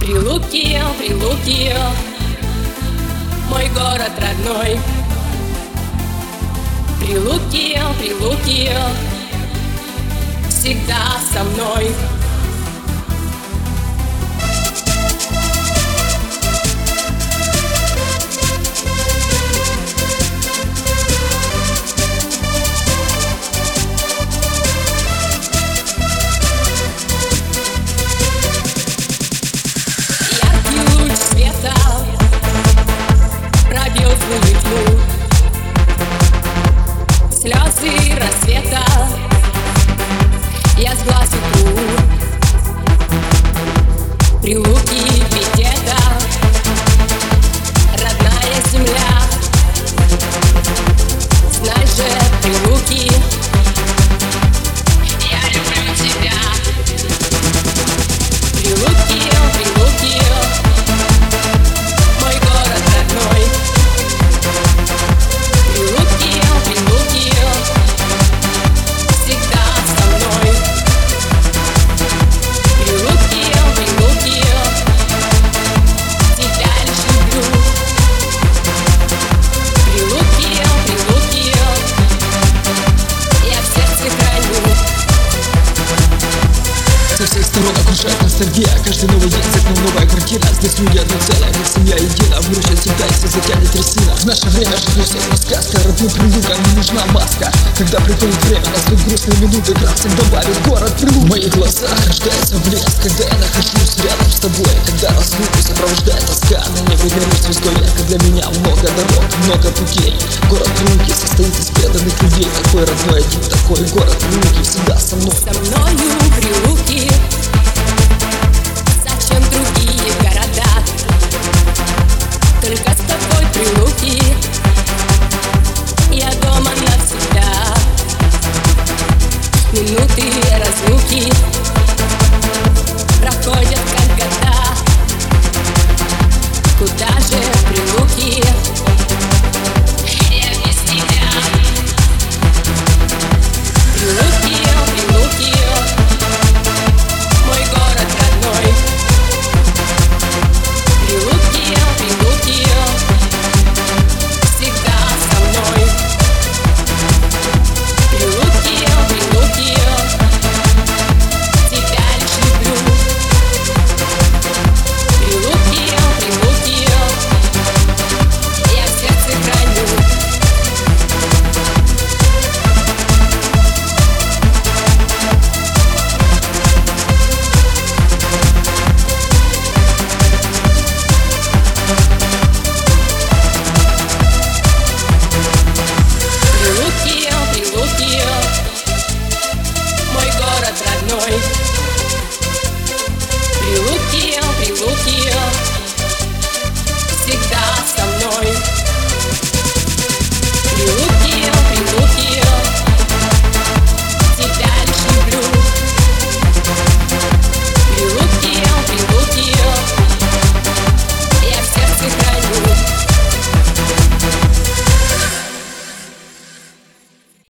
Прилуки, Прилуки, мой город родной. Прилуки, Прилуки, всегда со мной. Слезы рассвета я с глаз утру. Прилуки, ведь это родная земля. Знай же, Прилуки, я люблю тебя. Прилуки, Прилуки, мой город родной. Прилуки, Прилуки, всегда со мной. Прилуки, Прилуки, тебя лишь люблю. Прилуки, Прилуки, я в сердце храню. Со всех сторон окружает ностальгия. Каждый новый день за окном новая квартира. Здесь люди одно целое, как семья едина. Выручит всегда, если затянет трясина. В наше время жизнь всегда сказка. Родным Прилукам не нужна маска. Когда приходит время, настают грустные минуты, красок добавит город Прилук. В моих глазах рождается блеск, когда я нахожусь рядом с тобой. Когда разлуку сопровождает тоска, на небе горит звездой ярко. Для меня много дорог, много путей. Город Прилуки состоит из преданных людей. Такой родной один, такой город Прилуки всегда со мной. Со мною Прилуки, зачем другие города? Только с тобой, Прилуки, я дома навсегда. Минуты разлуки проходят как года. Куда